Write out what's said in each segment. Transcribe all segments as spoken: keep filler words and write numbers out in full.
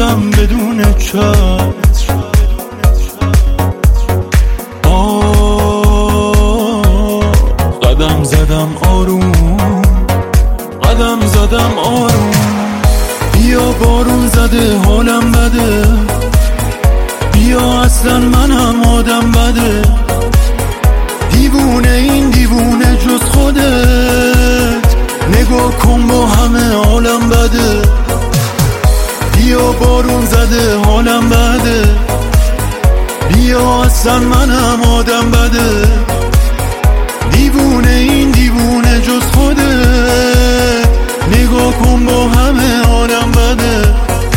شدم بدون چتر. آه قدم زدم آروم، قدم زدم آروم. بیا بارون زده حالم بده، بیا اصلا منم آدم بده. دیوونه این دیوونه جز خودت، نگاه کن با همه عالم بده. بیا بارون زده حالم بده، بیا اصلا منم آدم بده. دیوونه این دیوونه جز خودت، نگاه کن با همه عالم بده.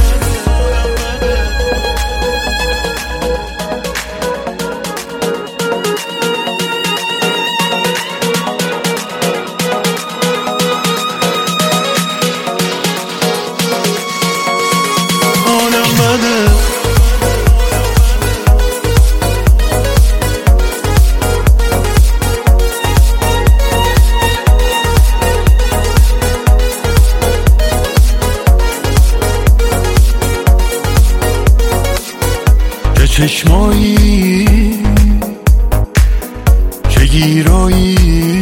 چه چشمایی، چه گیرایی،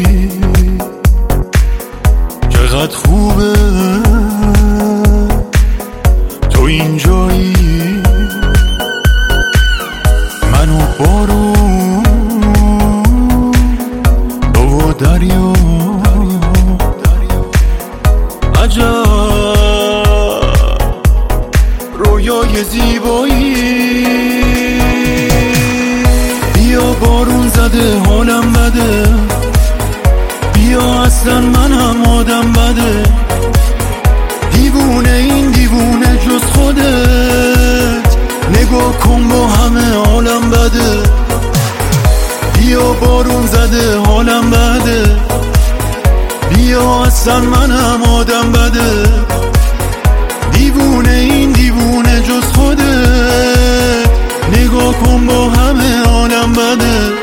چقدر خوبه تو اینجایی. من و بارون تو و دریا، عجب رویای زیبایی. بیا بارون زده حالم بده، بیا اصلا منم آدم بده. دیوونه این دیوونه جز خودت، نگاه کن با همه عالم بده. بیا بارون زده حالم بده، بیا اصلا منم آدم بده. دیوونه این دیوونه جز خودت، نگاه کن با همه عالم بده.